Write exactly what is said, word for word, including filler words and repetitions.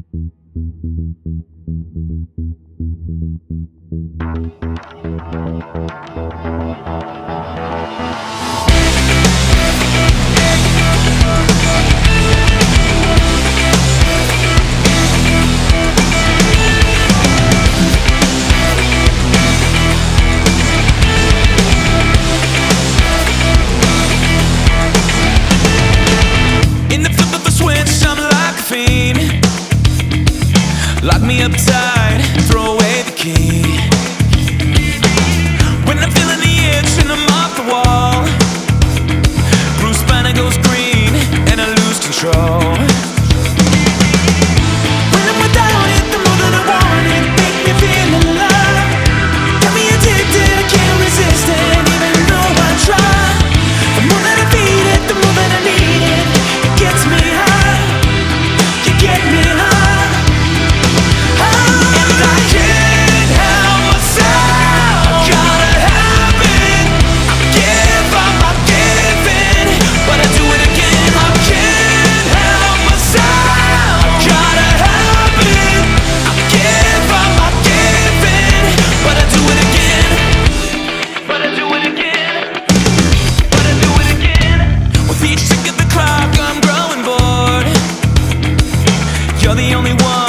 Lock me up tight, throw away the key. When I'm feeling the itch and I'm off the wall, Bruce Banner goes green and I lose control. When I'm without it, the more that I want it, make me feel alive. Got me addicted, I can't resist it, even though I try. The more that I feed it, the more that I need it. It gets me high, you get me high. You're the only one